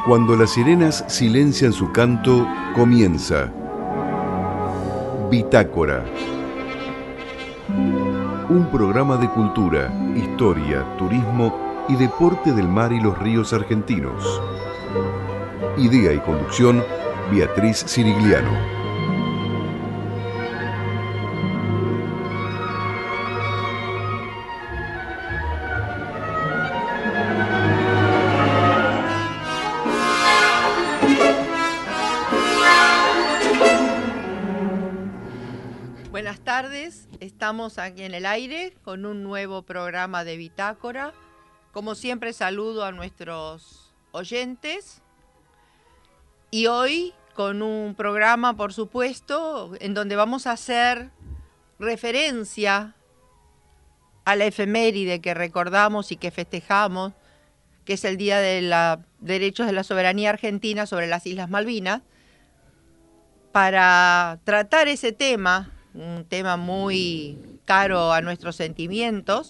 Cuando las sirenas silencian su canto, comienza Bitácora. Un programa de cultura, historia, turismo y deporte del mar y los ríos argentinos. Idea y conducción, Beatriz Sirigliano. Buenas tardes, estamos aquí en el aire con un nuevo programa de Bitácora. Como siempre saludo a nuestros oyentes y hoy con un programa, por supuesto, en donde vamos a hacer referencia a la efeméride que recordamos y que festejamos, que es el Día de los Derechos de la Soberanía Argentina sobre las Islas Malvinas, para tratar ese tema, un tema muy caro a nuestros sentimientos.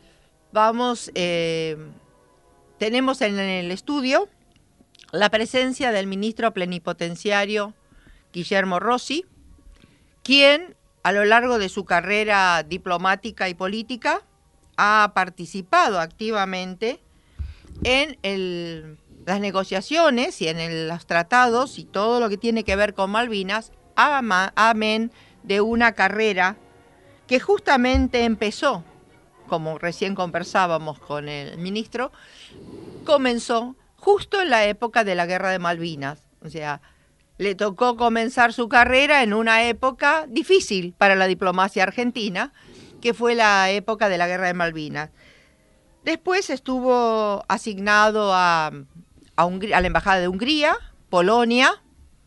Tenemos en el estudio la presencia del ministro plenipotenciario Guillermo Rossi, quien a lo largo de su carrera diplomática y política ha participado activamente en las negociaciones y en los tratados y todo lo que tiene que ver con Malvinas, amén de una carrera que justamente empezó, como recién conversábamos con el ministro, comenzó justo en la época de la Guerra de Malvinas. O sea, le tocó comenzar su carrera en una época difícil para la diplomacia argentina, que fue la época de la Guerra de Malvinas. Después estuvo asignado a la Embajada de Hungría, Polonia,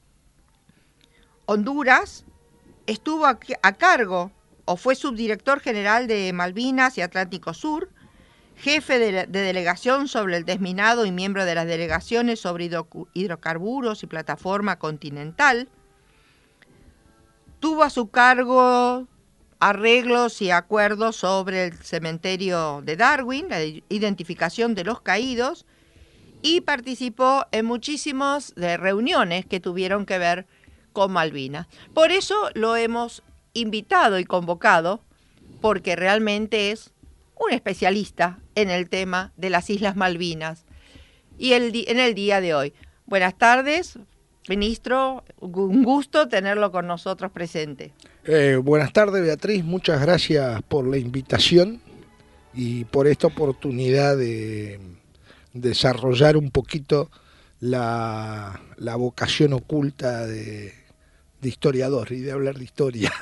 Honduras. Estuvo a cargo o fue subdirector general de Malvinas y Atlántico Sur, jefe de delegación sobre el desminado y miembro de las delegaciones sobre hidrocarburos y plataforma continental. Tuvo a su cargo arreglos y acuerdos sobre el cementerio de Darwin, la identificación de los caídos, y participó en muchísimas reuniones que tuvieron que ver con Malvinas. Por eso lo hemos invitado y convocado, porque realmente es un especialista en el tema de las Islas Malvinas y en el día de hoy. Buenas tardes, ministro, un gusto tenerlo con nosotros presente. Buenas tardes, Beatriz, muchas gracias por la invitación y por esta oportunidad de desarrollar un poquito la vocación oculta de historiador y de hablar de historia.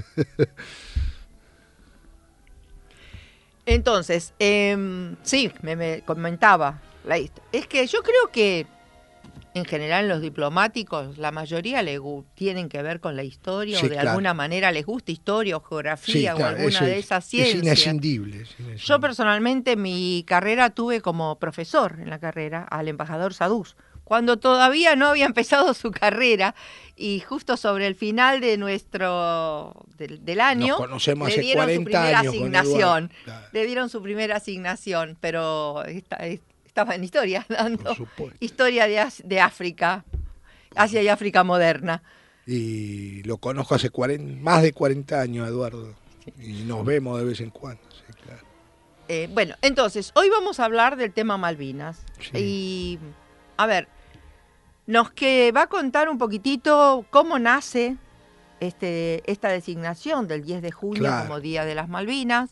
Entonces, sí, me comentaba, es que yo creo que en general los diplomáticos, la mayoría tienen que ver con la historia, sí, o de claro, alguna manera les gusta historia o geografía, sí, claro, o alguna de esas ciencias. Es inescindible. Yo personalmente mi carrera tuve como profesor en la carrera al embajador Sadús, cuando todavía no había empezado su carrera, y justo sobre el final de del año le dieron su primera asignación. Le dieron su primera asignación, pero estaba en historia, dando historia de África, Asia y África moderna. Y lo conozco hace más de 40 años, Eduardo, y nos vemos de vez en cuando. Sí, claro. Bueno, entonces, hoy vamos a hablar del tema Malvinas. Sí. Y, a ver, nos va a contar un poquitito cómo nace esta designación del 10 de junio, claro, como Día de las Malvinas,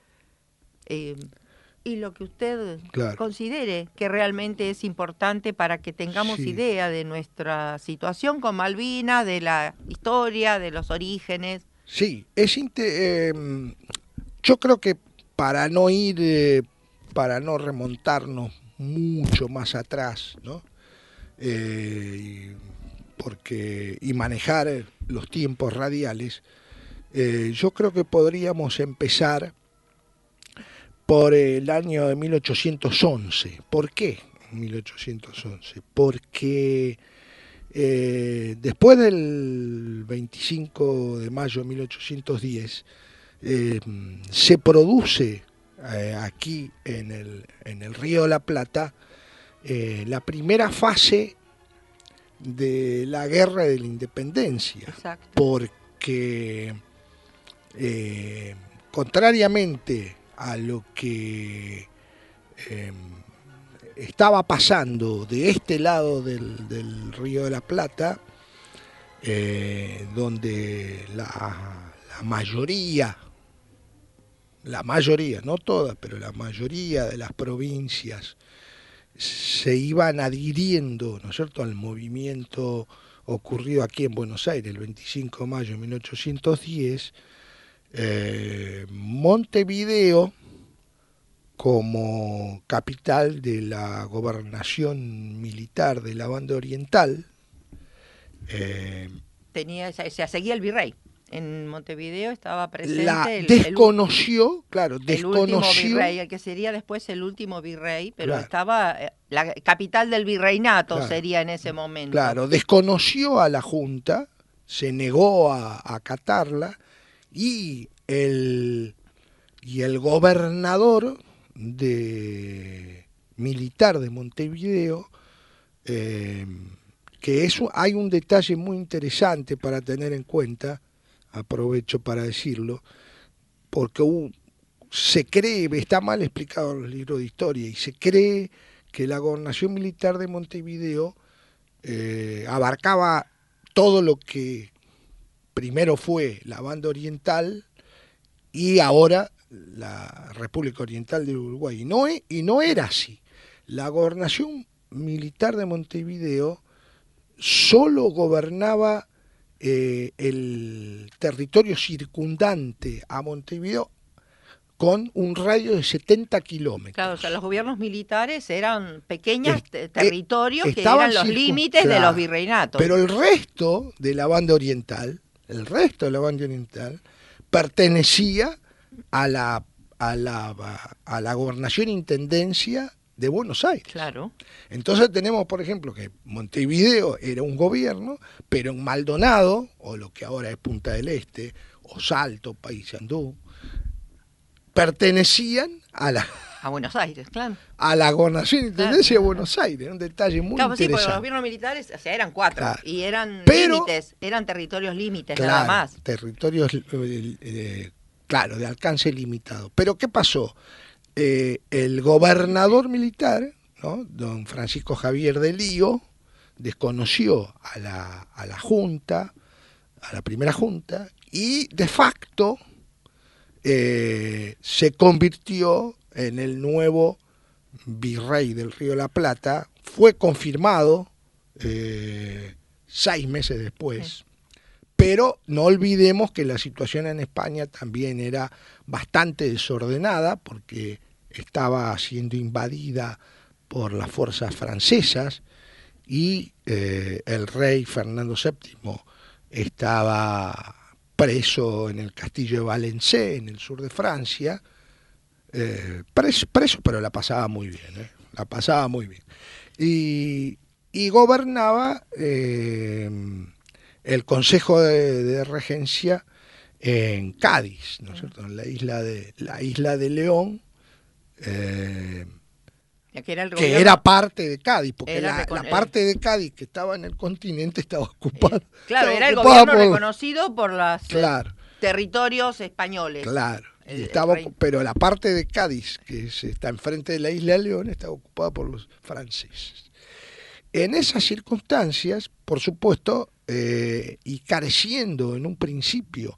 y lo que usted, claro, considere que realmente es importante para que tengamos, sí, idea de nuestra situación con Malvinas, de la historia, de los orígenes. Sí, yo creo que para no remontarnos mucho más atrás, ¿no? Y manejar los tiempos radiales, yo creo que podríamos empezar por el año de 1811. ¿Por qué 1811? Porque después del 25 de mayo de 1810 se produce aquí en el Río de la Plata la primera fase de la guerra de la independencia. Exacto. Porque contrariamente a lo que estaba pasando de este lado del Río de la Plata, donde la mayoría, no todas, pero la mayoría de las provincias se iban adhiriendo, ¿no es cierto?, al movimiento ocurrido aquí en Buenos Aires el 25 de mayo de 1810, Montevideo, como capital de la gobernación militar de la Banda Oriental, seguía el virrey. En Montevideo estaba presente la desconoció, el último virrey, el que sería después el último virrey, pero claro, estaba la capital del virreinato, claro, sería en ese momento. Claro, desconoció a la Junta, se negó a acatarla, y el gobernador militar de Montevideo, que hay un detalle muy interesante para tener en cuenta, aprovecho para decirlo, porque se cree, está mal explicado en los libros de historia, y se cree que la gobernación militar de Montevideo abarcaba todo lo que primero fue la Banda Oriental y ahora la República Oriental del Uruguay. Y no era así. La gobernación militar de Montevideo solo gobernaba el territorio circundante a Montevideo con un radio de 70 kilómetros. Claro, o sea, los gobiernos militares eran pequeños territorios que eran los límites claro, de los virreinatos. Pero el resto de la Banda Oriental, pertenecía a la gobernación intendencia de Buenos Aires. Claro. Entonces tenemos, por ejemplo, que Montevideo era un gobierno, pero en Maldonado, o lo que ahora es Punta del Este, o Salto, Paysandú, pertenecían a Buenos Aires, claro. A la gobernación intendencia de Buenos Aires, un detalle muy interesante. Sí, porque los gobiernos militares, o sea, eran 4, claro, y eran límites, eran territorios límites, claro, nada más. Territorios, claro, de alcance limitado. Pero ¿qué pasó? El gobernador militar, ¿no?, don Francisco Javier de Lío, desconoció a la Junta, a la primera Junta, y de facto se convirtió en el nuevo virrey del Río de la Plata. Fue confirmado 6 meses después. Sí. Pero no olvidemos que la situación en España también era bastante desordenada, porque estaba siendo invadida por las fuerzas francesas, y el rey Fernando VII estaba preso en el castillo de Valencey, en el sur de Francia, preso, pero la pasaba muy bien, la pasaba muy bien. Y gobernaba el Consejo de Regencia en Cádiz, ¿no es cierto?, en la isla de León, que era parte de Cádiz, porque la parte de Cádiz que estaba en el continente estaba ocupada. Claro, era el gobierno reconocido por los territorios españoles. Claro, pero la parte de Cádiz, que está enfrente de la isla de León, estaba ocupada por los franceses. En esas circunstancias, por supuesto, y careciendo en un principio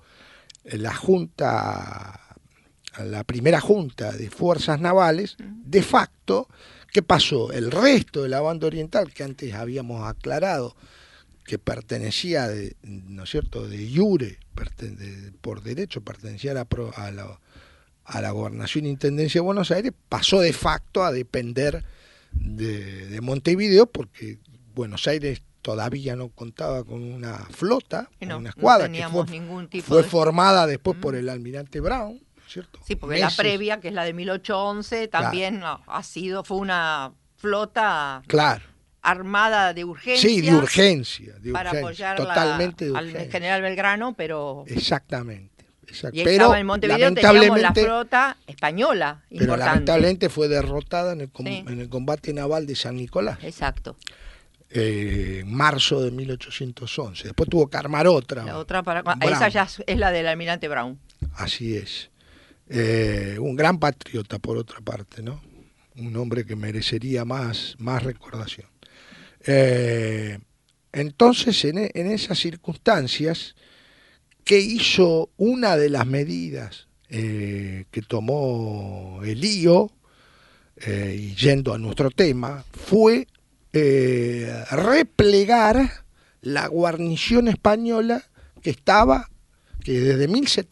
la primera junta de fuerzas navales, de facto, ¿qué pasó? El resto de la Banda Oriental, que antes habíamos aclarado que pertenecía, ¿no es cierto?, de iure, por derecho, pertenecía a la gobernación intendencia de Buenos Aires, pasó de facto a depender de Montevideo, porque Buenos Aires todavía no contaba con una flota, con una escuadra, que fue formada después por el almirante Brown, ¿cierto? Sí, porque la previa, que es la de 1811, también fue una flota, claro, armada de urgencia. Sí, de urgencia. Para apoyar totalmente al general Belgrano, pero... Exactamente. exacto. Y Pero estaba en Montevideo, teníamos la lamentablemente, flota española pero importante. lamentablemente fue derrotada en Sí. el combate naval de San Nicolás, Exacto. en marzo de 1811. Después tuvo que armar otra. La otra esa Brown. ya es la del almirante Brown. Así es. Un gran patriota, por otra parte, ¿no? Un hombre que merecería más recordación. Entonces, en esas circunstancias, ¿qué hizo? Una de las medidas que tomó Elío, y yendo a nuestro tema, fue replegar la guarnición española que desde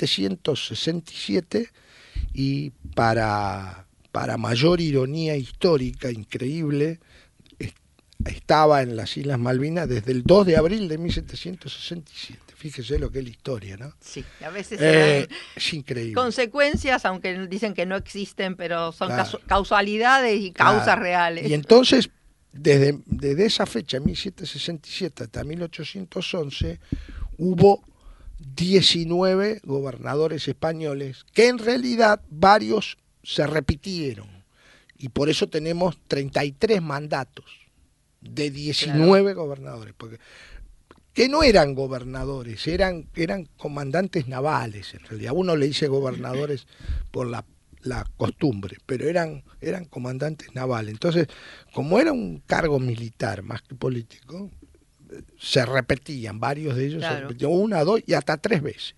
1767, y para mayor ironía histórica increíble, estaba en las Islas Malvinas desde el 2 de abril de 1767. Fíjese lo que es la historia, ¿no? Sí, a veces se dan es increíble. consecuencias, aunque dicen que no existen, pero son Claro. causalidades y causas Claro. reales. Y entonces, desde esa fecha, 1767 hasta 1811, hubo 19 gobernadores españoles, que en realidad varios se repitieron, y por eso tenemos 33 mandatos de 19 gobernadores, porque que no eran gobernadores, eran comandantes navales. En realidad uno le dice gobernadores por la costumbre, pero eran comandantes navales. Entonces, como era un cargo militar más que político, se repetían, varios de ellos Claro. se repetían 1, 2 y hasta 3 veces.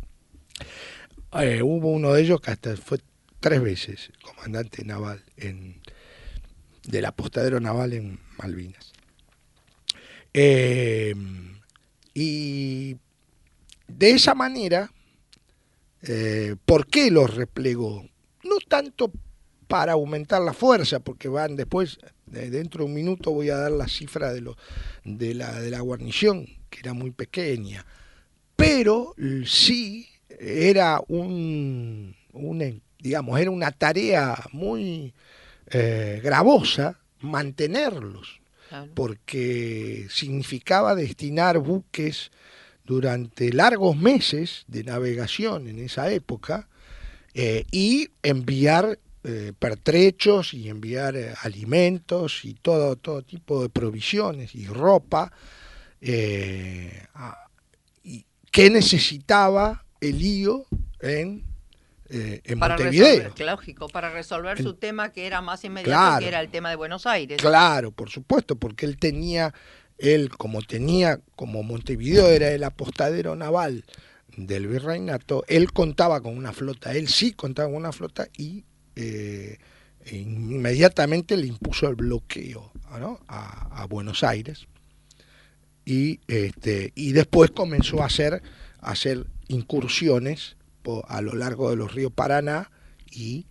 Hubo uno de ellos que hasta fue 3 veces comandante naval del apostadero naval en Malvinas. Y de esa manera, ¿por qué los replegó? No tanto para aumentar la fuerza, porque van después, dentro de un minuto voy a dar la cifra de la guarnición, que era muy pequeña, pero sí era era una tarea muy gravosa mantenerlos, Claro. porque significaba destinar buques durante largos meses de navegación en esa época, y enviar pertrechos y enviar alimentos y todo tipo de provisiones y ropa, y que necesitaba Elío en Montevideo. Lógico, para resolver su tema que era más inmediato, Claro. que era el tema de Buenos Aires. Claro, por supuesto, porque como Montevideo era el apostadero naval del virreinato, él contaba con una flota, él sí contaba con una flota, y inmediatamente le impuso el bloqueo, ¿no?, a Buenos Aires, y después comenzó a hacer incursiones a lo largo de los ríos Paraná y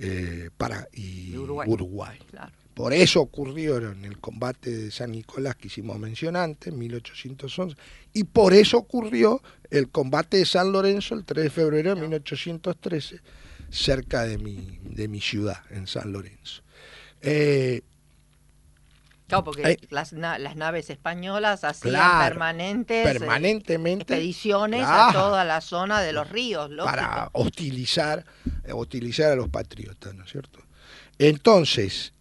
Uruguay. Claro. Por eso ocurrió en el combate de San Nicolás que hicimos mención antes, 1811, y por eso ocurrió el combate de San Lorenzo el 3 de febrero de 1813, cerca de mi ciudad, en San Lorenzo. Claro, porque las naves españolas hacían permanentemente expediciones claro, a toda la zona de los ríos, lógico. Para hostilizar a los patriotas, ¿no es cierto? Entonces,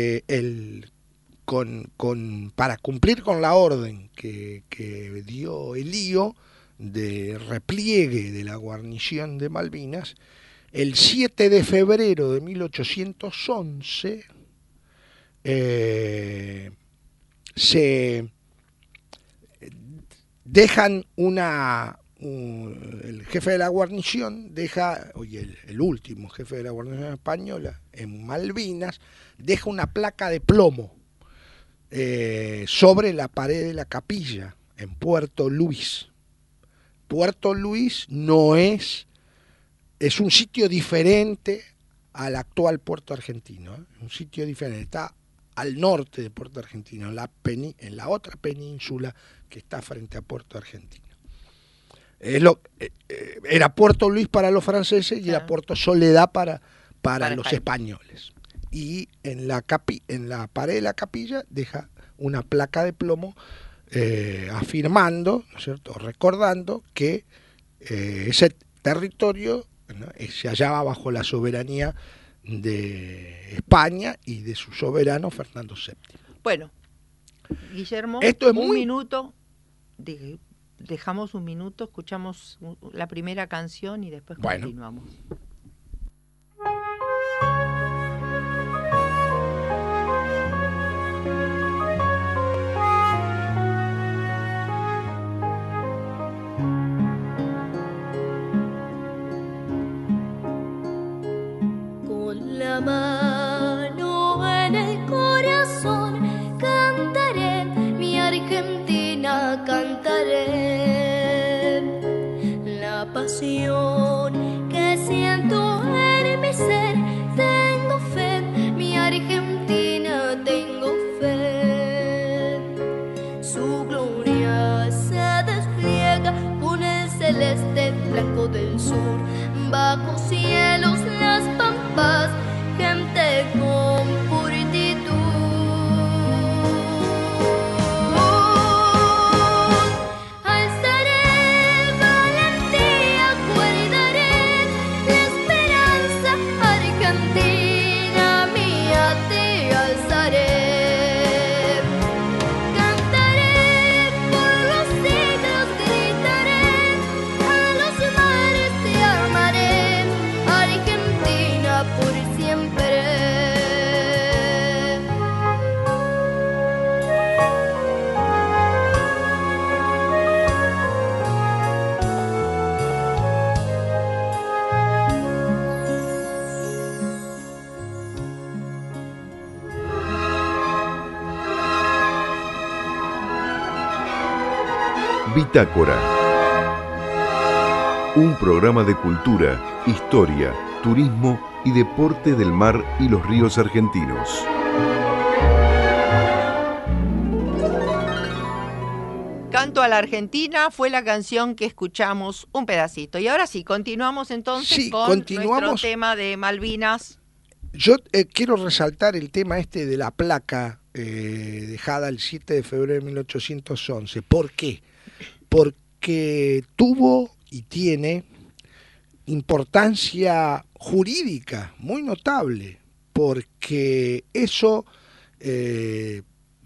para cumplir con la orden que dio Elío de repliegue de la guarnición de Malvinas, el 7 de febrero de 1811 se dejan el jefe de la guarnición el último jefe de la guarnición española en Malvinas deja una placa de plomo sobre la pared de la capilla en Puerto Luis. Puerto Luis es un sitio diferente al actual Puerto Argentino, un sitio diferente, está al norte de Puerto Argentino, en la otra península que está frente a Puerto Argentino. Era Puerto Luis para los franceses y era Puerto Soledad para los españoles. Y en la pared de la capilla deja una placa de plomo afirmando, ¿no es cierto?, recordando que ese territorio, ¿no?, se hallaba bajo la soberanía de España y de su soberano Fernando VII. Bueno, Guillermo, Esto es un muy... minuto, dejamos un minuto, escuchamos la primera canción y después continuamos. Con la mano en el corazón cantaré, mi Argentina cantaré. La pasión que siento en mi ser, tengo fe, mi Argentina tengo fe. Su gloria se despliega con el celeste blanco del sur, bajo cielos las pampas, gente con purtitud. Alzaré valentía, guardaré la esperanza argentina mía, te alzaré. Cantaré por los siglos, gritaré a los mares, te amaré, Argentina por siempre. Bitácora. Un programa de cultura, historia, turismo y deporte del mar y los ríos argentinos. Canto a la Argentina fue la canción que escuchamos un pedacito. Y ahora sí, continuamos entonces con nuestro tema de Malvinas. Yo quiero resaltar el tema de la placa dejada el 7 de febrero de 1811. ¿Por qué? Porque tuvo y tiene importancia jurídica muy notable, porque eso le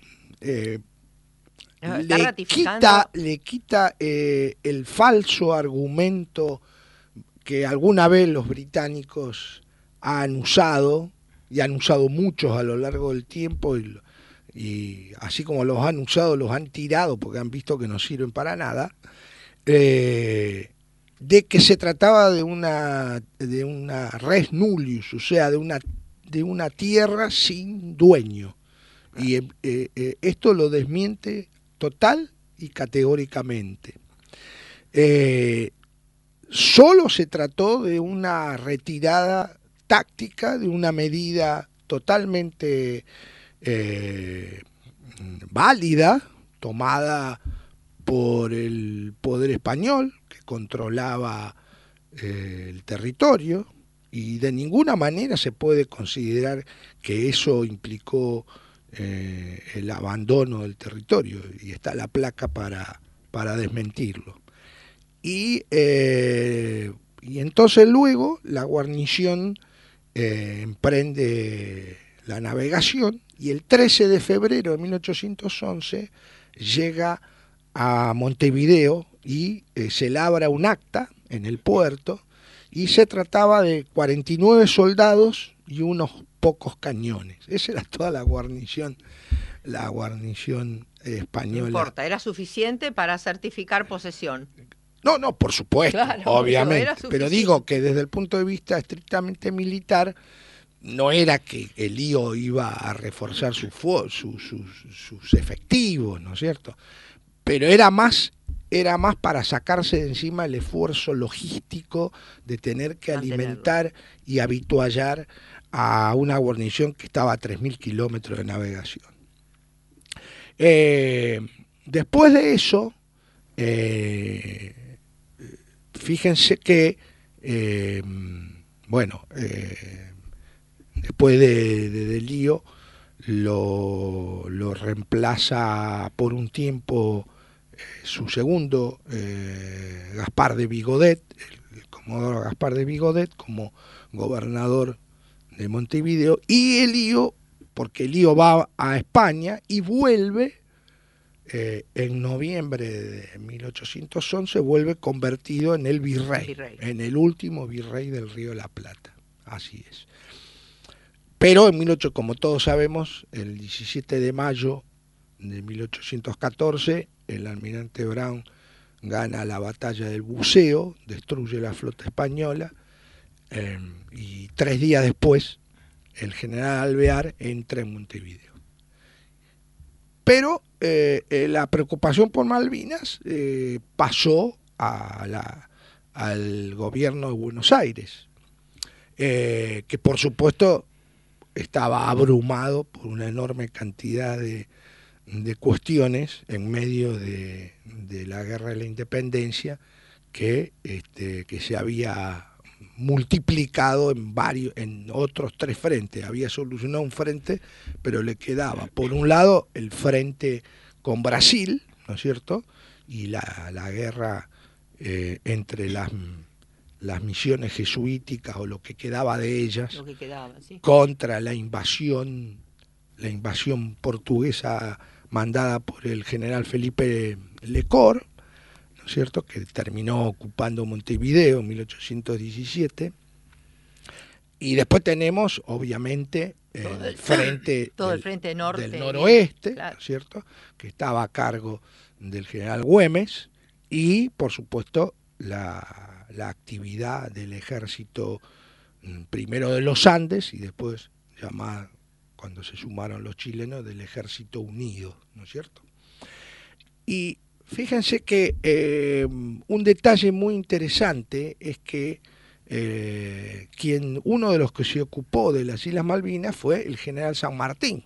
quita el falso argumento que alguna vez los británicos han usado, y han usado muchos a lo largo del tiempo, y así como los han usado, los han tirado porque han visto que no sirven para nada, de que se trataba de una res nullius, o sea, de una tierra sin dueño. Y esto lo desmiente total y categóricamente. Solo se trató de una retirada táctica, de una medida totalmente válida, tomada por el poder español, que controlaba el territorio, y de ninguna manera se puede considerar que eso implicó el abandono del territorio, y está la placa para desmentirlo. Y entonces luego la guarnición emprende la navegación, y el 13 de febrero de 1811 llega a Montevideo y se labra un acta en el puerto, y se trataba de 49 soldados y unos pocos cañones. Esa era toda la guarnición española. No importa, era suficiente para certificar posesión. No, por supuesto, claro, obviamente, pero digo que desde el punto de vista estrictamente militar, no era que el lío iba a reforzar sus efectivos, ¿no es cierto? Pero era más para sacarse de encima el esfuerzo logístico de tener que alimentar y habituallar a una guarnición que estaba a 3.000 kilómetros de navegación. Después de eso, fíjense que, después del lío, lo reemplaza por un tiempo su segundo, Gaspar de Vigodet, el Comodoro Gaspar de Vigodet como gobernador de Montevideo, y Elío, porque Elío va a España y vuelve en noviembre de 1811, vuelve convertido en el virrey, en el último virrey del Río de la Plata. Así es. Pero como todos sabemos, el 17 de mayo de 1814, el almirante Brown gana la batalla del Buceo, destruye la flota española, y 3 días después el general Alvear entra en Montevideo. Pero la preocupación por Malvinas pasó al gobierno de Buenos Aires, que por supuesto estaba abrumado por una enorme cantidad de cuestiones en medio de la guerra de la independencia que se había multiplicado en otros 3 frentes. Había solucionado un frente, pero le quedaba, por un lado, el frente con Brasil, ¿no es cierto?, y la guerra entre las misiones jesuíticas, o lo que quedaba de ellas, sí, contra la invasión portuguesa mandada por el general Felipe Lecor, ¿no es cierto?, que terminó ocupando Montevideo en 1817. Y después tenemos, obviamente, el frente norte, del noroeste, claro, ¿no es cierto?, que estaba a cargo del general Güemes, y, por supuesto, la actividad del ejército, primero de los Andes y después, llamada, cuando se sumaron los chilenos, del Ejército Unido, ¿no es cierto? Y fíjense que un detalle muy interesante es que uno de los que se ocupó de las Islas Malvinas fue el general San Martín,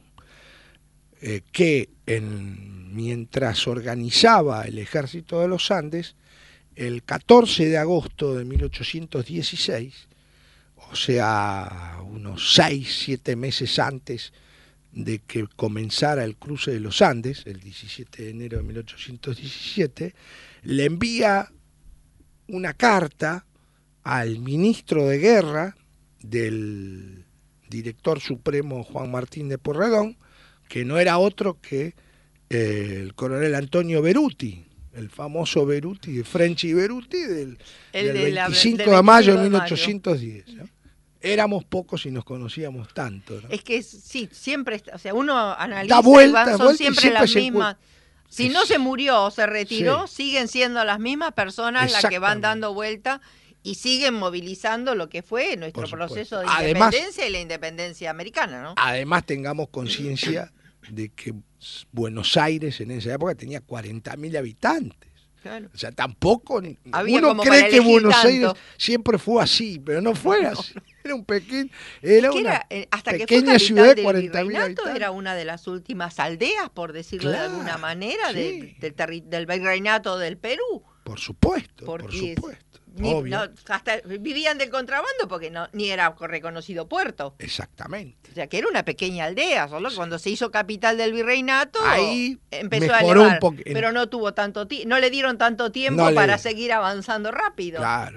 que mientras organizaba el Ejército de los Andes, el 14 de agosto de 1816, o sea, unos 6-7 meses antes de que comenzara el cruce de los Andes, el 17 de enero de 1817, le envía una carta al ministro de Guerra del director supremo Juan Martín de Porredón, que no era otro que el coronel Antonio Beruti, el famoso Beruti, de French y Beruti, del 25 de mayo de 1810, ¿no? Éramos pocos y nos conocíamos tanto, ¿no? Es que sí, siempre, o sea, uno analiza, da vuelta, son vuelta, siempre las siempre mismas. Si no se murió o se retiró, sí, siguen siendo las mismas personas las que van dando vuelta y siguen movilizando lo que fue nuestro proceso de independencia y la independencia americana, ¿no? Además, tengamos conciencia de que Buenos Aires en esa época tenía 40.000 habitantes. Claro. O sea, tampoco había, uno como cree que Buenos tanto. Aires siempre fue así, pero no fue así. Era un pequeño, hasta pequeña que fue ciudad de del 40.000 habitantes. Era una de las últimas aldeas, por decirlo de alguna manera, sí, del virreinato del Perú. Por supuesto, Porque por supuesto. Obvio. Hasta vivían del contrabando porque ni era reconocido puerto. Exactamente. O sea, que era una pequeña aldea, solo que cuando se hizo capital del virreinato ahí empezó a mejoró elevar, un poco, pero no tuvo no le dieron tanto tiempo para seguir avanzando rápido. Claro.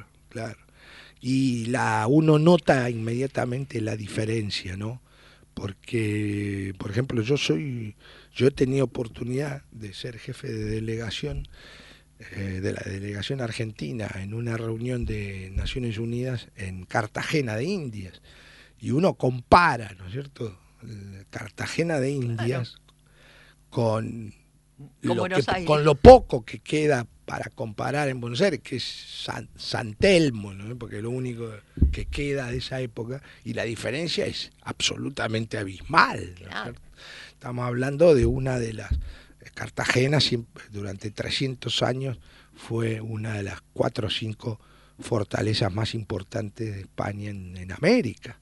Y uno nota inmediatamente la diferencia, ¿no? Porque, por ejemplo, yo he tenido oportunidad de ser jefe de delegación de la delegación argentina en una reunión de Naciones Unidas en Cartagena de Indias, y uno compara, ¿no es cierto?, Cartagena de Indias con lo poco que queda para comparar en Buenos Aires, que es San Telmo, ¿no?, porque es lo único que queda de esa época, y la diferencia es absolutamente abismal, ¿no es cierto? Estamos hablando de una de las Cartagena, siempre, durante 300 años, fue una de las 4 o 5 fortalezas más importantes de España en América.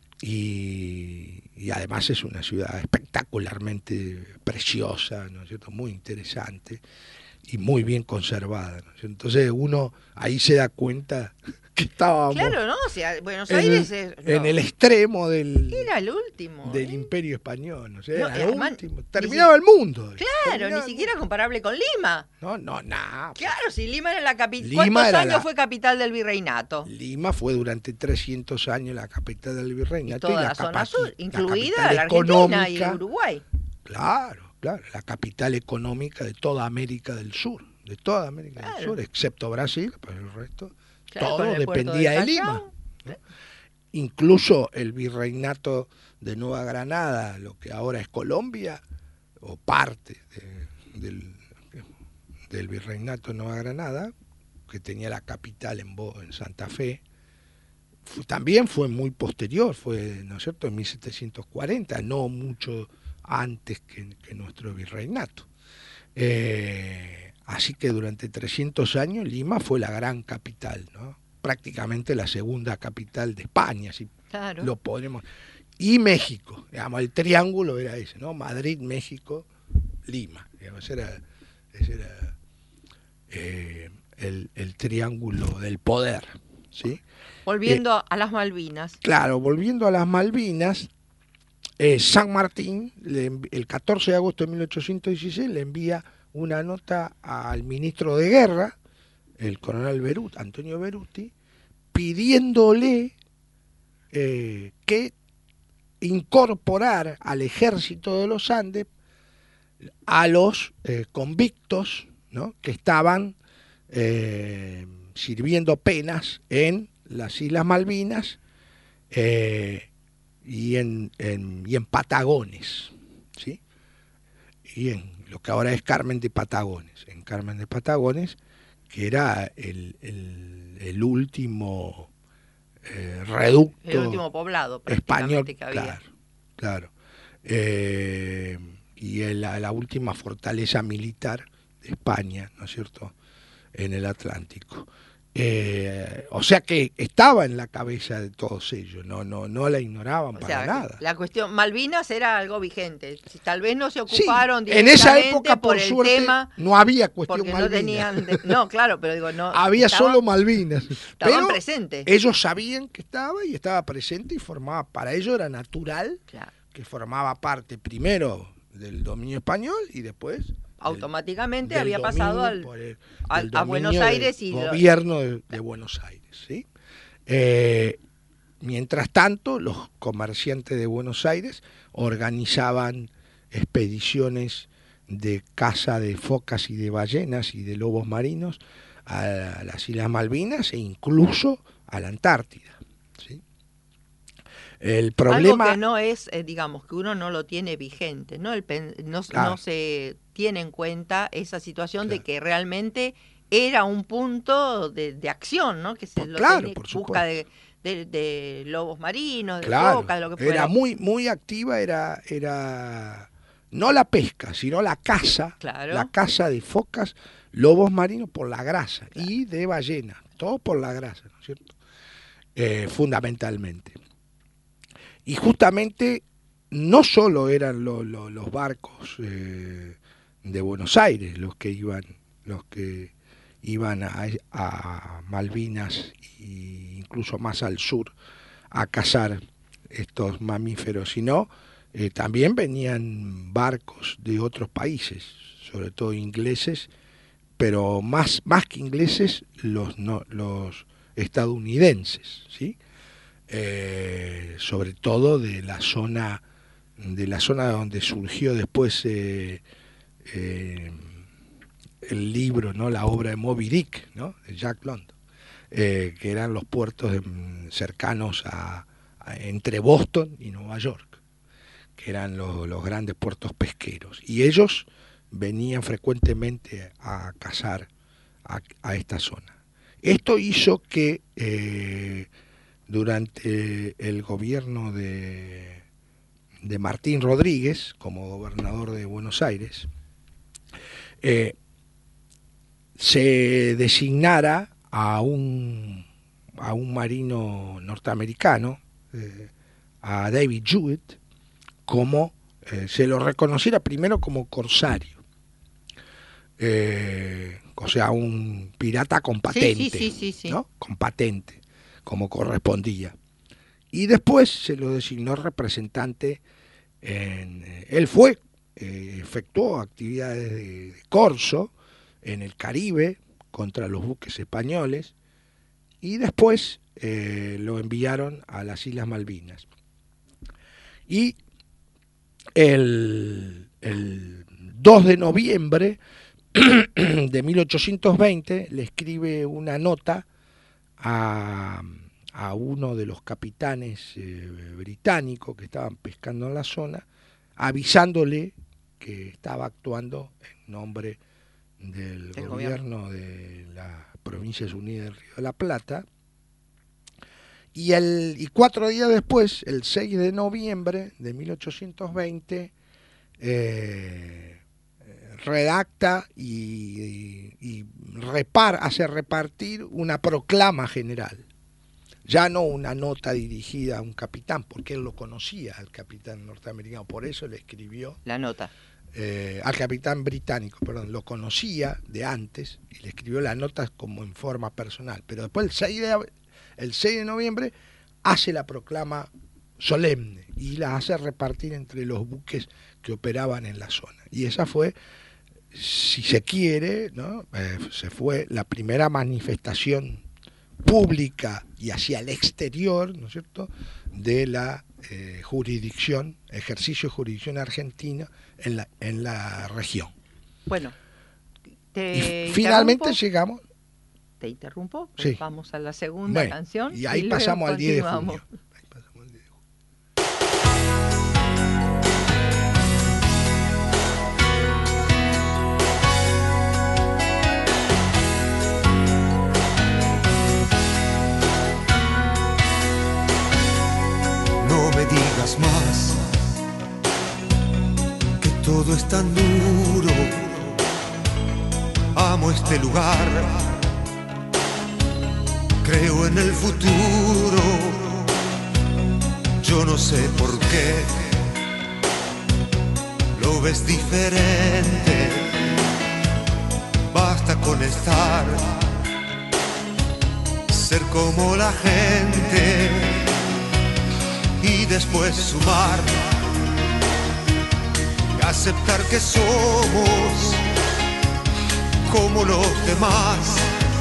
Y además es una ciudad espectacularmente preciosa, ¿no es cierto?, muy interesante y muy bien conservada, ¿no es cierto? Entonces uno ahí se da cuenta que estábamos Claro, ¿no? O sea, Buenos en, Aires en el extremo del era el último. Imperio español. O sea, No, era y lo además, último. Terminaba el mundo. Claro, Terminaba ni siquiera comparable con Lima. No, nada. Claro, si Lima era la capital. Lima ¿Cuántos era años la- fue capital del virreinato? Lima fue durante 300 años la capital del Y virreinato. toda y la zona sur, la incluida capital la Argentina y económica. Uruguay. Claro, la capital económica de toda América del Sur. De toda América del Claro. Sur, excepto Brasil, pero el resto. Claro, todo con el puerto dependía de Callao. Lima. ¿no? Incluso el virreinato de Nueva Granada, lo que ahora es Colombia, o parte del virreinato de Nueva Granada, que tenía la capital en Santa Fe, también fue muy posterior, fue, ¿no es cierto?, en 1740, no mucho antes que nuestro virreinato. Así que durante 300 años Lima fue la gran capital, ¿no? Prácticamente la segunda capital de España, si Claro. lo podemos. Y México, digamos, el triángulo era ese, ¿no? Madrid, México, Lima, digamos, ese era el triángulo del poder, ¿sí? Volviendo a las Malvinas. Claro, volviendo a las Malvinas, San Martín, el 14 de agosto de 1816, le envía una nota al ministro de Guerra, el coronel Antonio Beruti, pidiéndole que incorporar al ejército de los Andes a los convictos, ¿no?, que estaban sirviendo penas en las Islas Malvinas y en Patagones, ¿sí? Y en lo que ahora es Carmen de Patagones, que era el último reducto El último poblado español, prácticamente que había. claro. Y la última fortaleza militar de España, ¿no es cierto?, en el Atlántico. O sea que estaba en la cabeza de todos ellos, no la ignoraban O para sea, nada. la cuestión Malvinas era algo vigente. Si tal vez no se Sí, ocuparon en esa directamente época, por por el suerte, tema, no había cuestión porque Malvinas. no tenían, no, claro, pero digo, no Había estaban- solo Malvinas. estaban Pero presentes. ellos sabían que estaba y estaba presente y formaba, para ellos era natural Claro. que formaba parte primero del dominio español y después Automáticamente del había pasado dominio a Buenos del Aires y gobierno de Buenos Aires, ¿sí? Mientras tanto, los comerciantes de Buenos Aires organizaban expediciones de caza de focas y de ballenas y de lobos marinos a las Islas Malvinas e incluso a la Antártida, ¿sí? El problema... algo que no es, digamos, que uno no lo tiene vigente, ¿no? Claro. No se tiene en cuenta esa situación de Claro. que realmente era un punto de acción, ¿no? Que se lo Claro, tiene- por busca supuesto. de lobos marinos, de Claro, focas, de lo que fuera. era muy activa, era no la pesca, sino la caza, Claro. la caza de focas, lobos marinos por la grasa y de ballenas, todo por la grasa, ¿no es cierto? Fundamentalmente. Y justamente no solo eran los barcos de Buenos Aires los que iban a Malvinas e incluso más al sur a cazar estos mamíferos, sino también venían barcos de otros países, sobre todo ingleses, pero más que ingleses, los estadounidenses, ¿sí? Sobre todo de la zona donde surgió después el libro, ¿no?, la obra de Moby Dick, ¿no?, de Jack London, que eran los puertos cercanos entre Boston y Nueva York, que eran los grandes puertos pesqueros, y ellos venían frecuentemente a cazar a esta zona. Esto hizo que durante el gobierno de Martín Rodríguez, como gobernador de Buenos Aires, se designara a un marino norteamericano, a David Jewett, como se lo reconociera primero como corsario, o sea, un pirata con patente, Sí. ¿no?, con patente. como correspondía. Y después se lo designó representante él efectuó actividades de corso en el Caribe contra los buques españoles y después lo enviaron a las Islas Malvinas. Y el 2 de noviembre de 1820 le escribe una nota a uno de los capitanes británicos que estaban pescando en la zona, avisándole que estaba actuando en nombre del gobierno de las Provincias Unidas del Río de la Plata. Y 4 días después, el 6 de noviembre de 1820, redacta y hace repartir una proclama general. Ya no una nota dirigida a un capitán, porque él lo conocía, al capitán norteamericano, por eso le escribió la nota. Al capitán británico, perdón, lo conocía de antes y le escribió la nota como en forma personal. Pero después el 6 de noviembre hace la proclama solemne y la hace repartir entre los buques que operaban en la zona. Y esa fue, si se quiere, ¿no? Se fue la primera manifestación pública y hacia el exterior, ¿no es cierto?, de la ejercicio de jurisdicción argentina en la región. Bueno, y finalmente llegamos. ¿Te interrumpo? Sí. Vamos a la segunda canción. Y ahí pasamos al 10 de junio. Más que todo es tan duro. Amo este lugar, creo en el futuro. Yo no sé por qué lo ves diferente. Basta con estar, ser como la gente y después sumar y aceptar que somos como los demás,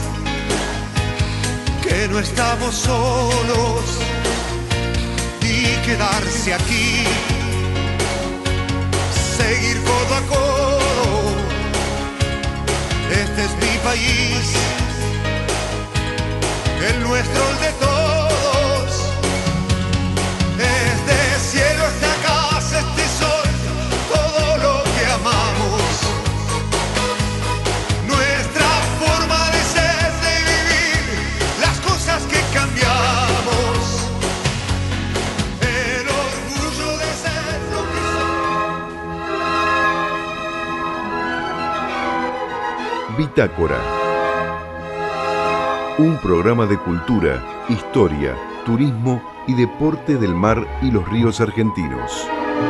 que no estamos solos y quedarse aquí, seguir codo a codo. Este es mi país, el nuestro, el de todos. Este cielo, esta casa, este sol, todo lo que amamos. Nuestra forma de ser, de vivir, las cosas que cambiamos. El orgullo de ser lo que somos. Bitácora. Un programa de cultura, historia, turismo y deporte del mar y los ríos argentinos.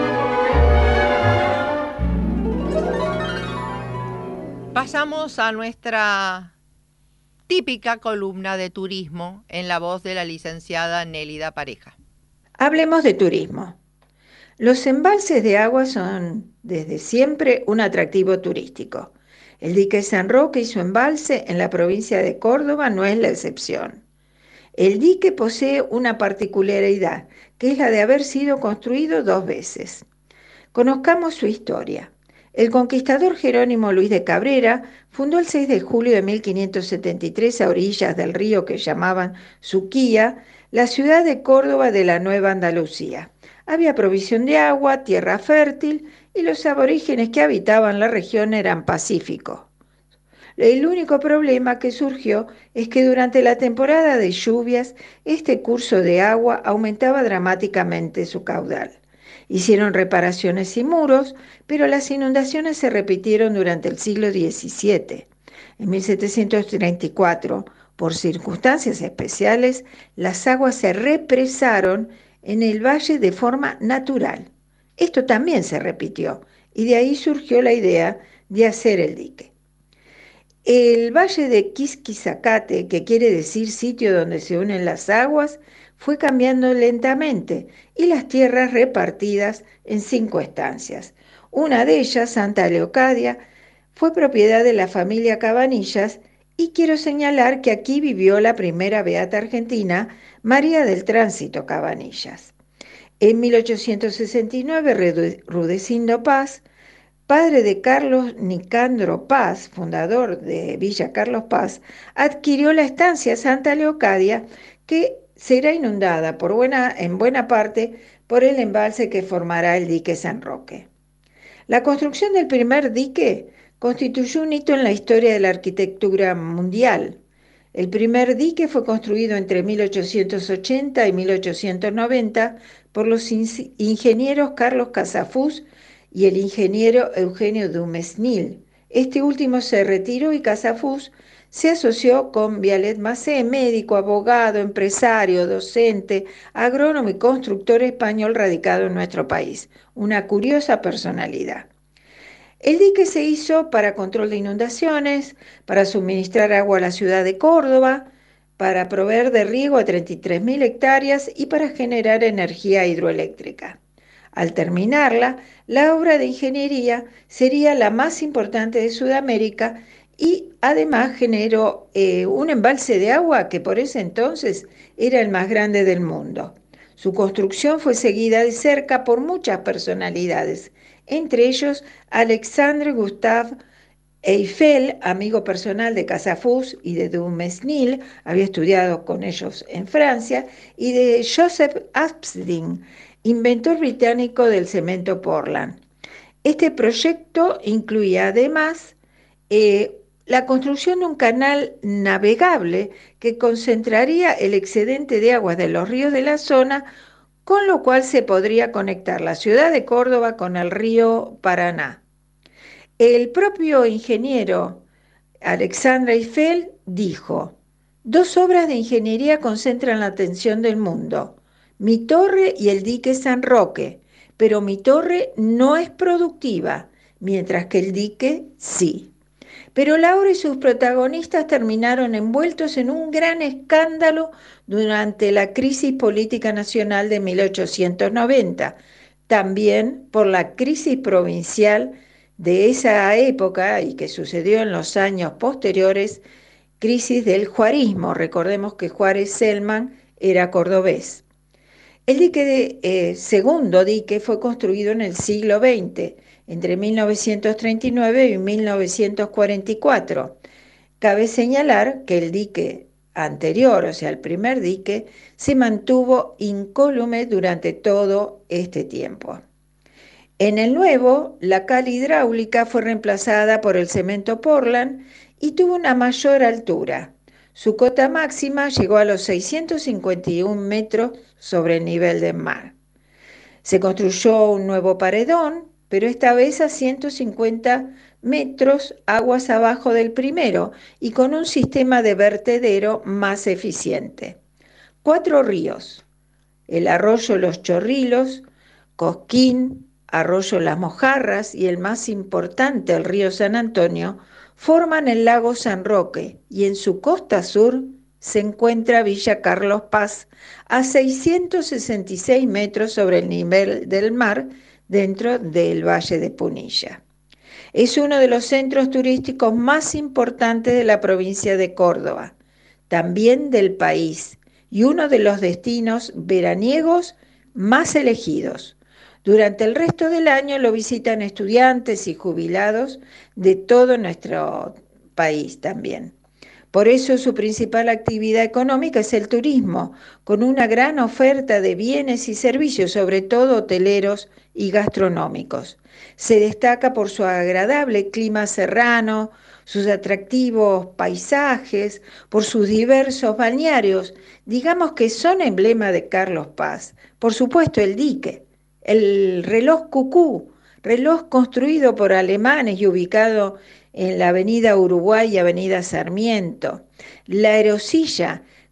Pasamos a nuestra típica columna de turismo en la voz de la licenciada Nélida Pareja. Hablemos de turismo. Los embalses de agua son desde siempre un atractivo turístico. El dique San Roque y su embalse en la provincia de Córdoba no es la excepción. El dique posee una particularidad, que es la de haber sido construido 2 veces. Conozcamos su historia. El conquistador Jerónimo Luis de Cabrera fundó el 6 de julio de 1573 a orillas del río que llamaban Suquía, la ciudad de Córdoba de la Nueva Andalucía. Había provisión de agua, tierra fértil y los aborígenes que habitaban la región eran pacíficos. El único problema que surgió es que durante la temporada de lluvias, este curso de agua aumentaba dramáticamente su caudal. Hicieron reparaciones y muros, pero las inundaciones se repitieron durante el siglo XVII. En 1734, por circunstancias especiales, las aguas se represaron en el valle de forma natural. Esto también se repitió, y de ahí surgió la idea de hacer el dique. El valle de Quisquizacate, que quiere decir sitio donde se unen las aguas, fue cambiando lentamente y las tierras repartidas en 5 estancias. Una de ellas, Santa Leocadia, fue propiedad de la familia Cabanillas y quiero señalar que aquí vivió la primera beata argentina, María del Tránsito Cabanillas. En 1869, Rudecindo Paz, padre de Carlos Nicandro Paz, fundador de Villa Carlos Paz, adquirió la estancia Santa Leocadia, que será inundada en buena parte por el embalse que formará el dique San Roque. La construcción del primer dique constituyó un hito en la historia de la arquitectura mundial. El primer dique fue construido entre 1880 y 1890 por los ingenieros Carlos Casafús y el ingeniero Eugenio Dumesnil. Este último se retiró y Casafús se asoció con Vialet Macé, médico, abogado, empresario, docente, agrónomo y constructor español radicado en nuestro país. Una curiosa personalidad. El dique se hizo para control de inundaciones, para suministrar agua a la ciudad de Córdoba, para proveer de riego a 33.000 hectáreas y para generar energía hidroeléctrica. Al terminarla, la obra de ingeniería sería la más importante de Sudamérica y además generó un embalse de agua que por ese entonces era el más grande del mundo. Su construcción fue seguida de cerca por muchas personalidades, entre ellos Alexandre Gustave Eiffel, amigo personal de Casafús y de Dumesnil, había estudiado con ellos en Francia, y de Joseph Aspdin, inventor británico del cemento Portland. Este proyecto incluía además la construcción de un canal navegable que concentraría el excedente de aguas de los ríos de la zona, con lo cual se podría conectar la ciudad de Córdoba con el río Paraná. El propio ingeniero Alexandre Eiffel dijo: 2 obras de ingeniería concentran la atención del mundo, mi torre y el dique San Roque, pero mi torre no es productiva, mientras que el dique sí. Pero Laura y sus protagonistas terminaron envueltos en un gran escándalo durante la crisis política nacional de 1890, también por la crisis provincial de esa época y que sucedió en los años posteriores, crisis del juarismo. Recordemos que Juárez Selman era cordobés. El segundo dique fue construido en el siglo XX, entre 1939 y 1944. Cabe señalar que el dique anterior, o sea, el primer dique, se mantuvo incólume durante todo este tiempo. En el nuevo, la cal hidráulica fue reemplazada por el cemento Portland y tuvo una mayor altura. Su cota máxima llegó a los 651 metros sobre el nivel del mar. Se construyó un nuevo paredón, pero esta vez a 150 metros aguas abajo del primero y con un sistema de vertedero más eficiente. 4 ríos: el arroyo Los Chorrilos, Cosquín, arroyo Las Mojarras y el más importante, el río San Antonio, forman el lago San Roque y en su costa sur se encuentra Villa Carlos Paz, a 666 metros sobre el nivel del mar, dentro del Valle de Punilla. Es uno de los centros turísticos más importantes de la provincia de Córdoba, también del país, y uno de los destinos veraniegos más elegidos. Durante el resto del año lo visitan estudiantes y jubilados de todo nuestro país también. Por eso su principal actividad económica es el turismo, con una gran oferta de bienes y servicios, sobre todo hoteleros y gastronómicos. Se destaca por su agradable clima serrano, sus atractivos paisajes, por sus diversos balnearios, digamos que son emblema de Carlos Paz. Por supuesto, el dique, el reloj Cucú, reloj construido por alemanes y ubicado en la avenida Uruguay y avenida Sarmiento. La Aerosilla,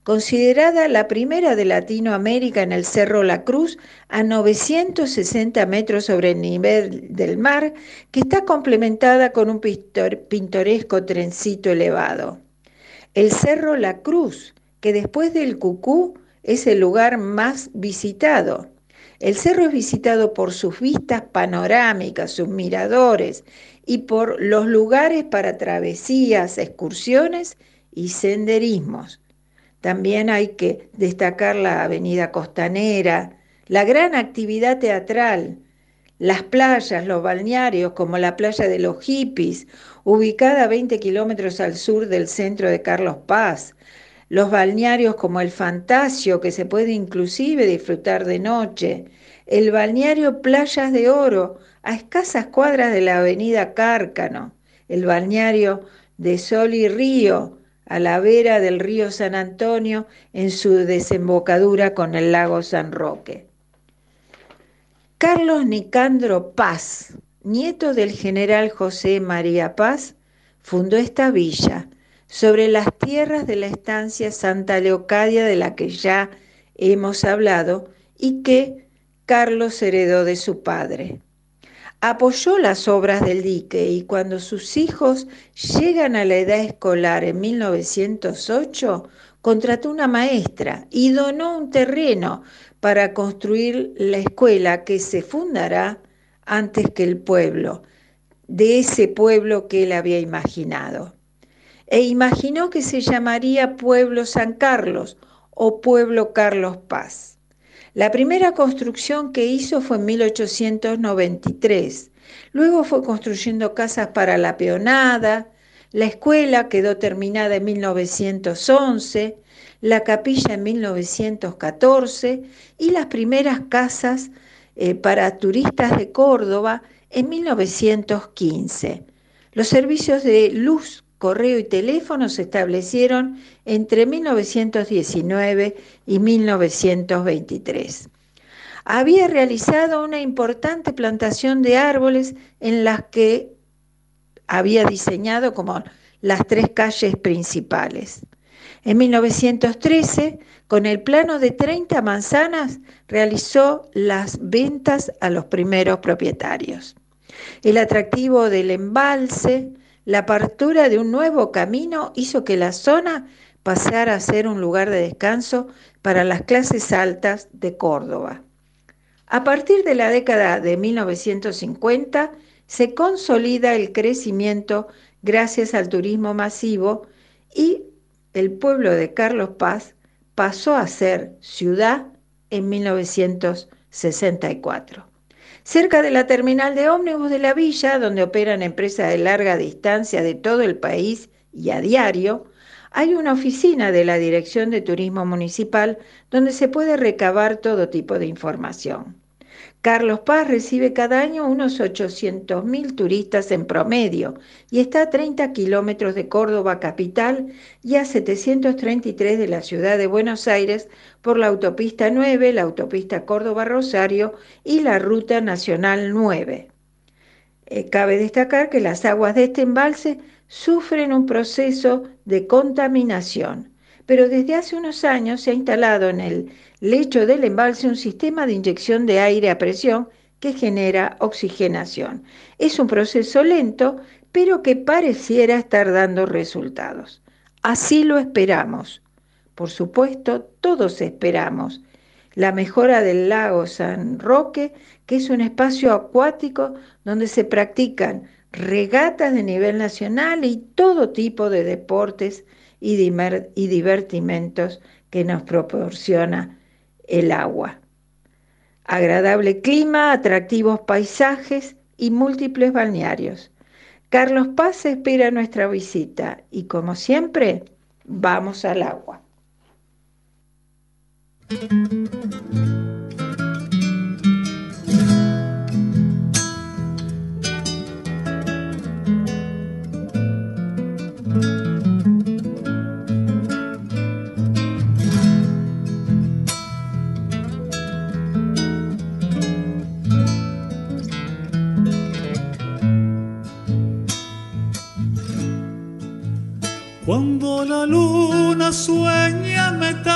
considerada la primera de Latinoamérica en el Cerro La Cruz, a 960 metros sobre el nivel del mar, que está complementada con un pintoresco trencito elevado. El Cerro La Cruz, que después del Cucú es el lugar más visitado. El cerro es visitado por sus vistas panorámicas, sus miradores y por los lugares para travesías, excursiones y senderismos. También hay que destacar la avenida Costanera, la gran actividad teatral, las playas, los balnearios, como la playa de los Hippies, ubicada a 20 kilómetros al sur del centro de Carlos Paz, los balnearios como el Fantasio, que se puede inclusive disfrutar de noche, el balneario Playas de Oro, a escasas cuadras de la avenida Cárcano, el balneario de Sol y Río, a la vera del río San Antonio, en su desembocadura con el lago San Roque. Carlos Nicandro Paz, nieto del general José María Paz, fundó esta villa sobre las tierras de la estancia Santa Leocadia, de la que ya hemos hablado y que Carlos heredó de su padre. Apoyó las obras del dique y cuando sus hijos llegan a la edad escolar en 1908, contrató una maestra y donó un terreno para construir la escuela que se fundará antes que el pueblo, de ese pueblo que él había imaginado. E imaginó que se llamaría Pueblo San Carlos o Pueblo Carlos Paz. La primera construcción que hizo fue en 1893. Luego fue construyendo casas para la peonada, la escuela quedó terminada en 1911, la capilla en 1914 y las primeras casas para turistas de Córdoba en 1915. Los servicios de luz, correo y teléfono se establecieron entre 1919 y 1923. Había realizado una importante plantación de árboles en las que había diseñado como las 3 calles principales. En 1913, con el plano de 30 manzanas, realizó las ventas a los primeros propietarios. El atractivo del embalse, la apertura de un nuevo camino hizo que la zona pasara a ser un lugar de descanso para las clases altas de Córdoba. A partir de la década de 1950 se consolida el crecimiento gracias al turismo masivo y el pueblo de Carlos Paz pasó a ser ciudad en 1964. Cerca de la terminal de ómnibus de la villa, donde operan empresas de larga distancia de todo el país y a diario, hay una oficina de la Dirección de Turismo Municipal donde se puede recabar todo tipo de información. Carlos Paz recibe cada año unos 800.000 turistas en promedio y está a 30 kilómetros de Córdoba capital y a 733 de la ciudad de Buenos Aires por la autopista 9, la autopista Córdoba-Rosario y la ruta nacional 9. Cabe destacar que las aguas de este embalse sufren un proceso de contaminación, pero desde hace unos años se ha instalado en el lecho del embalse un sistema de inyección de aire a presión que genera oxigenación. Es un proceso lento, pero que pareciera estar dando resultados. Así lo esperamos. Por supuesto, todos esperamos la mejora del lago San Roque, que es un espacio acuático donde se practican regatas de nivel nacional y todo tipo de deportes y divertimentos que nos proporciona el agua. Agradable clima, atractivos paisajes y múltiples balnearios. Carlos Paz espera nuestra visita y, como siempre, vamos al agua. Cuando la luna sueña meter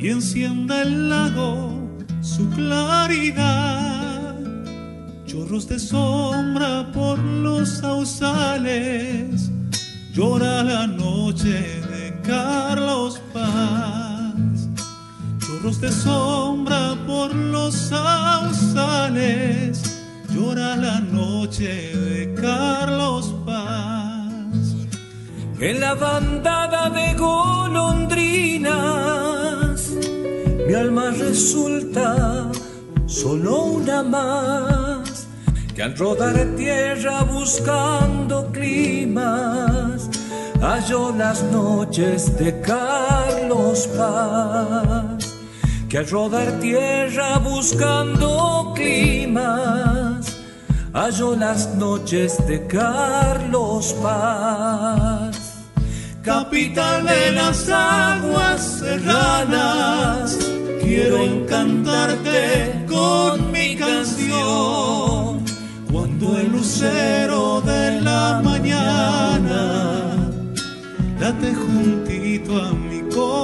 y encienda el lago su claridad. Chorros de sombra por los sausales, llora la noche de Carlos Paz. Chorros de sombra por los sausales, llora la noche de Carlos Paz. En la bandada de golondrinas, mi alma resulta solo una más, que al rodar tierra buscando climas, halló las noches de Carlos Paz. Que al rodar tierra buscando climas, halló las noches de Carlos Paz. Capital de las aguas serranas, quiero encantarte con mi canción. Cuando el lucero de la mañana late juntito a mi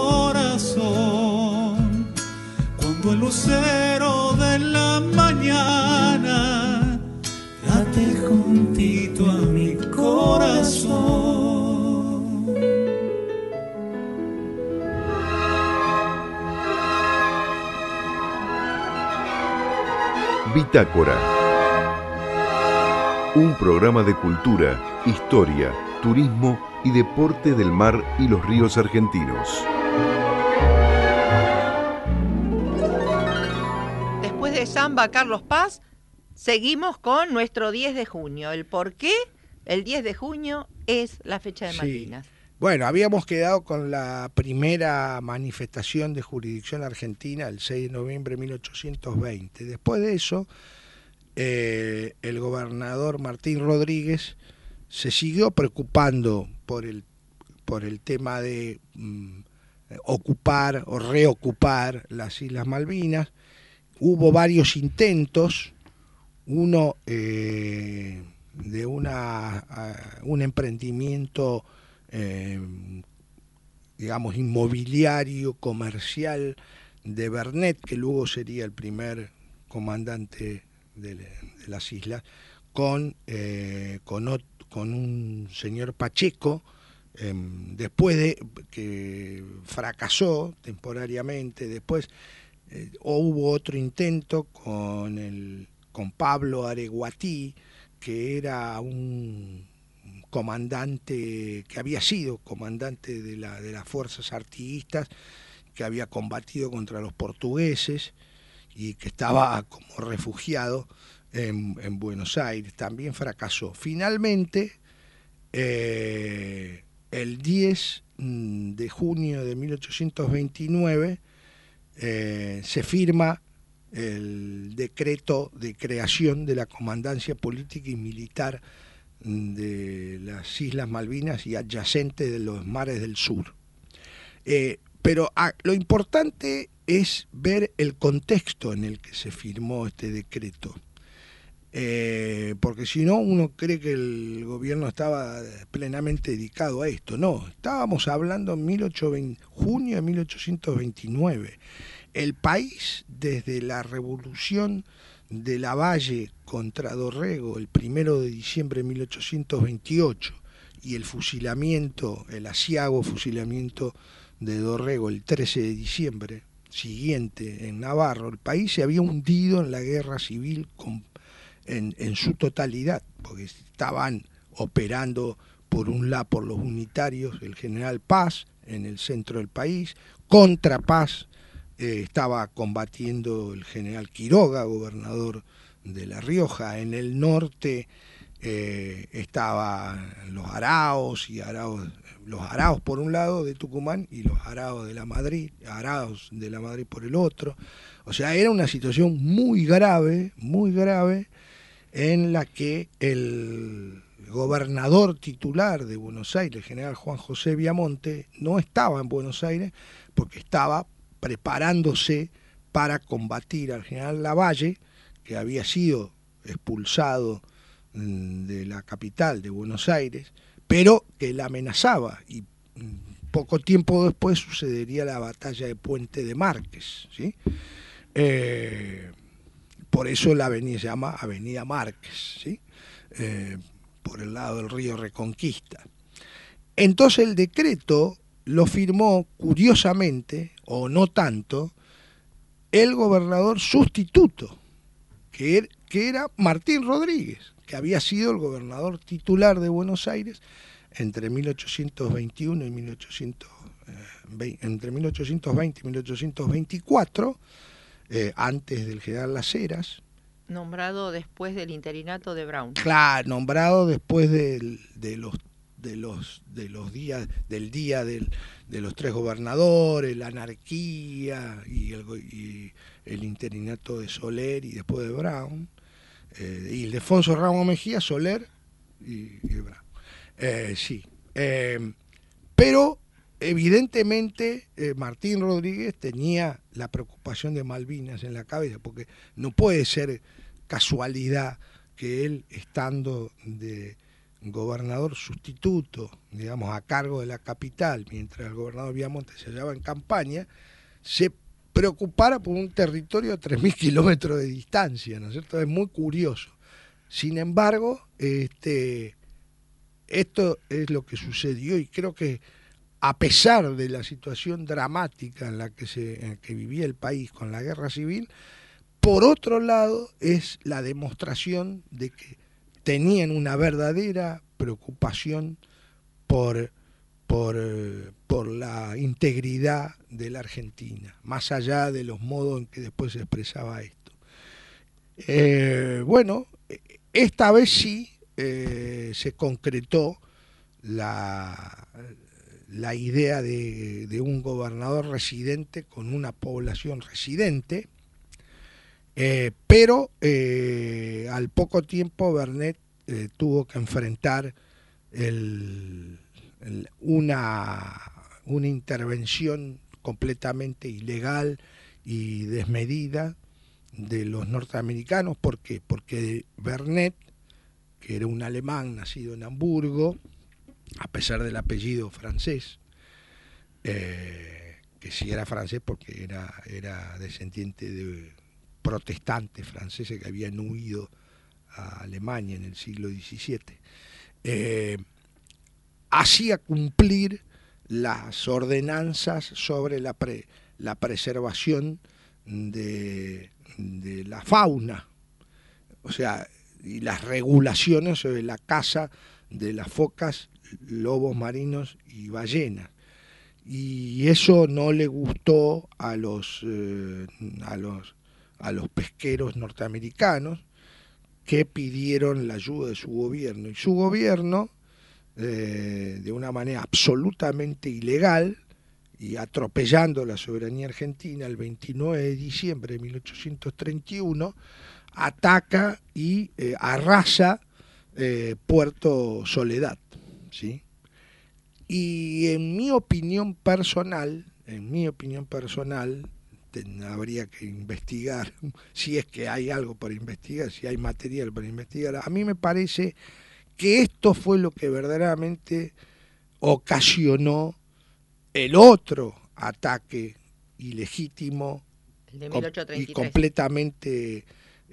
corazón. Cuando el lucero de la mañana late juntito a mi corazón. Bitácora. Un programa de cultura, historia, turismo y deporte del mar y los ríos argentinos. Después de Samba Carlos Paz, seguimos con nuestro 10 de junio. ¿El por qué? El 10 de junio es la fecha de Malvinas. Bueno, habíamos quedado con la primera manifestación de jurisdicción argentina el 6 de noviembre de 1820. Después de eso, el gobernador Martín Rodríguez se siguió preocupando por el tema de ocupar o reocupar las Islas Malvinas. Hubo varios intentos, uno de un emprendimiento digamos inmobiliario, comercial de Bernet, que luego sería el primer comandante de las islas, con un señor Pacheco, después de que fracasó temporariamente. Después hubo otro intento con Pablo Areguatí, que era un comandante, que había sido comandante de las fuerzas artiguistas, que había combatido contra los portugueses y que estaba como refugiado en Buenos Aires. También fracasó. Finalmente, el 10 de junio de 1829 se firma el decreto de creación de la Comandancia Política y Militar de las Islas Malvinas y adyacentes de los mares del sur. Pero lo importante es ver el contexto en el que se firmó este decreto, porque si no uno cree que el gobierno estaba plenamente dedicado a esto. No, estábamos hablando en junio de 1829. El país, desde la revolución de Lavalle contra Dorrego el 1 de diciembre de 1828 y el aciago fusilamiento de Dorrego el 13 de diciembre siguiente en Navarro, el país se había hundido en la guerra civil en su totalidad, porque estaban operando por un lado por los unitarios, el general Paz en el centro del país, contra Paz estaba combatiendo el general Quiroga, gobernador de La Rioja. En el norte estaban los araos por un lado de Tucumán y los araos de la Madrid por el otro. O sea, era una situación muy grave en la que el gobernador titular de Buenos Aires, el general Juan José Viamonte, no estaba en Buenos Aires porque estaba preparándose para combatir al general Lavalle, que había sido expulsado de la capital de Buenos Aires, pero que la amenazaba y poco tiempo después sucedería la batalla de Puente de Márquez, ¿sí? Por eso la avenida se llama Avenida Márquez, ¿sí? Por el lado del río Reconquista. Entonces el decreto lo firmó, curiosamente, o no tanto, el gobernador sustituto, que era Martín Rodríguez, que había sido el gobernador titular de Buenos Aires entre 1821 y entre 1820 y 1824, antes del general Las Heras. Nombrado después del interinato de Brown. Claro, nombrado después del día de los tres gobernadores, la anarquía y el interinato de Soler y después de Brown, y Ildefonso Ramos Mejía, Soler y Brown. Sí. Pero evidentemente Martín Rodríguez tenía la preocupación de Malvinas en la cabeza, porque no puede ser casualidad que él, estando de gobernador sustituto, digamos, a cargo de la capital, mientras el gobernador Viamonte se hallaba en campaña, se preocupara por un territorio a 3.000 kilómetros de distancia, ¿no es cierto? Es muy curioso. Sin embargo, esto es lo que sucedió, y creo que a pesar de la situación dramática en la que vivía el país con la guerra civil, por otro lado es la demostración de que tenían una verdadera preocupación por la integridad de la Argentina, más allá de los modos en que después se expresaba esto. Bueno, esta vez sí se concretó la idea de un gobernador residente con una población residente, pero al poco tiempo Bernet tuvo que enfrentar una intervención completamente ilegal y desmedida de los norteamericanos. ¿Por qué? Porque Bernet, que era un alemán nacido en Hamburgo, a pesar del apellido francés, que sí era francés porque era descendiente de protestantes franceses que habían huido a Alemania en el siglo XVII, hacía cumplir las ordenanzas sobre la preservación de la fauna, o sea, y las regulaciones sobre la caza de las focas, lobos marinos y ballenas. Y eso no le gustó a los pesqueros norteamericanos, que pidieron la ayuda de su gobierno. Y su gobierno, de una manera absolutamente ilegal y atropellando la soberanía argentina, el 29 de diciembre de 1831, ataca y arrasa Puerto Soledad, ¿sí? Y en mi opinión personal, habría que investigar, si es que hay algo para investigar, si hay material para investigar. A mí me parece que esto fue lo que verdaderamente ocasionó el otro ataque ilegítimo, el de 1833. Y completamente,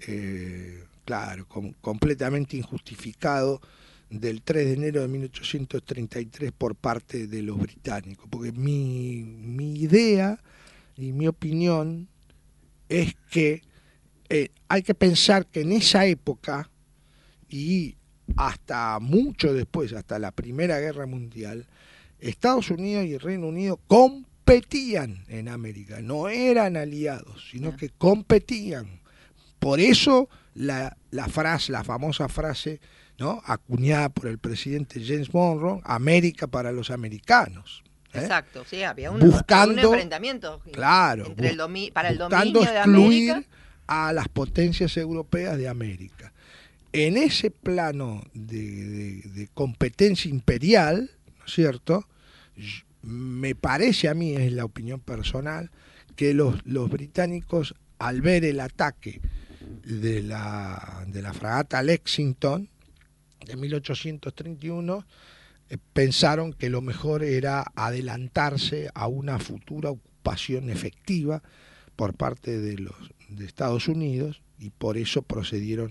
completamente injustificado, del 3 de enero de 1833 por parte de los británicos. Porque mi idea y mi opinión es que hay que pensar que en esa época, y hasta mucho después, hasta la Primera Guerra Mundial, Estados Unidos y Reino Unido competían en América, no eran aliados, sino que competían. Por eso la famosa frase, ¿no?, acuñada por el presidente James Monroe, América para los americanos. Exacto, sí, había un para enfrentamiento el dominio de excluir América a las potencias europeas de América. En ese plano de competencia imperial, ¿no es cierto?, me parece a mí, es la opinión personal, que los británicos, al ver el ataque de la fragata Lexington de 1831, pensaron que lo mejor era adelantarse a una futura ocupación efectiva por parte de Estados Unidos, y por eso procedieron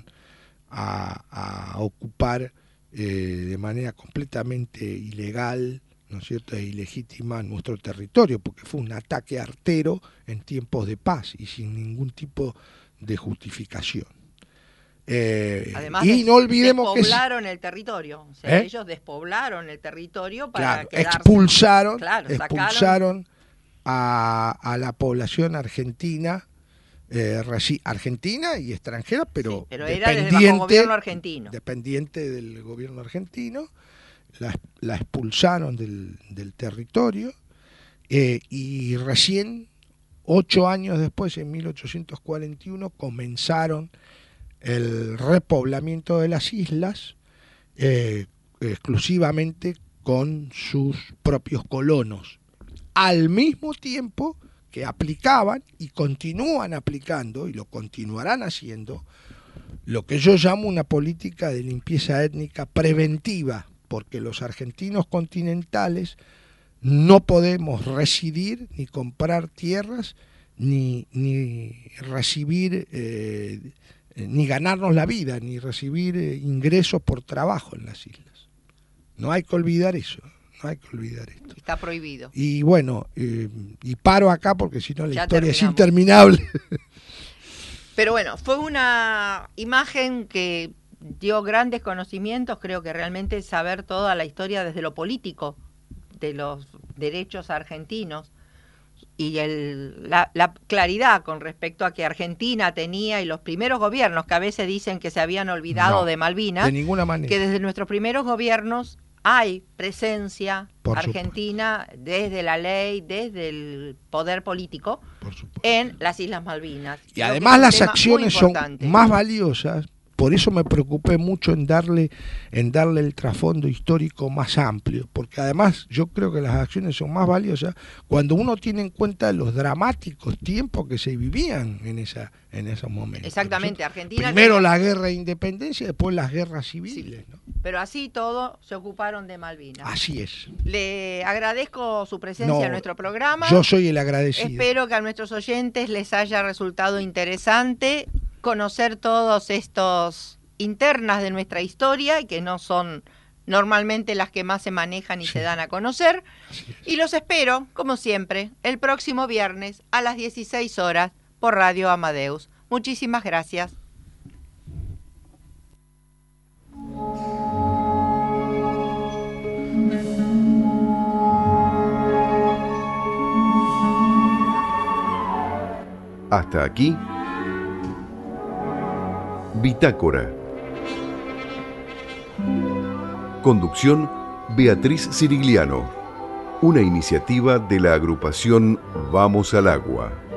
a ocupar de manera completamente ilegal, ¿no es cierto?, e ilegítima nuestro territorio, porque fue un ataque artero en tiempos de paz y sin ningún tipo de justificación. Además, y no olvidemos que despoblaron el territorio. O sea, ellos despoblaron el territorio para expulsaron sacaron a la población argentina, argentina y extranjera, pero era bajo gobierno argentino. Dependiente del gobierno argentino. La expulsaron del territorio, y recién 8 años después, en 1841, comenzaron el repoblamiento de las islas, exclusivamente con sus propios colonos, al mismo tiempo que aplicaban y continúan aplicando, y lo continuarán haciendo, lo que yo llamo una política de limpieza étnica preventiva, porque los argentinos continentales no podemos residir ni comprar tierras ni recibir ni ganarnos la vida, ni recibir ingresos por trabajo en las islas. No hay que olvidar eso, no hay que olvidar esto. Está prohibido. Y bueno, y paro acá porque si no la historia terminamos. Es interminable. Pero bueno, fue una imagen que dio grandes conocimientos. Creo que realmente saber toda la historia desde lo político de los derechos argentinos y la claridad con respecto a que Argentina tenía, y los primeros gobiernos que a veces dicen que se habían olvidado de Malvinas, de ninguna manera, que desde nuestros primeros gobiernos hay presencia por argentina, supuesto, desde la ley, desde el poder político, en las Islas Malvinas. Y además las acciones son más valiosas. Por eso me preocupé mucho en darle el trasfondo histórico más amplio, porque además yo creo que las acciones son más valiosas cuando uno tiene en cuenta los dramáticos tiempos que se vivían en esos momentos. Exactamente, Argentina. Primero la guerra de independencia, después las guerras civiles, ¿no? Pero así todo se ocuparon de Malvinas. Así es. Le agradezco su presencia en nuestro programa. Yo soy el agradecido. Espero que a nuestros oyentes les haya resultado interesante conocer todos estos internas de nuestra historia, y que no son normalmente las que más se manejan y se dan a conocer. Y los espero, como siempre, el próximo viernes a las 16 horas por Radio Amadeus. Muchísimas gracias. Hasta aquí, Bitácora. Conducción, Beatriz Cirigliano. Una iniciativa de la agrupación Vamos al Agua.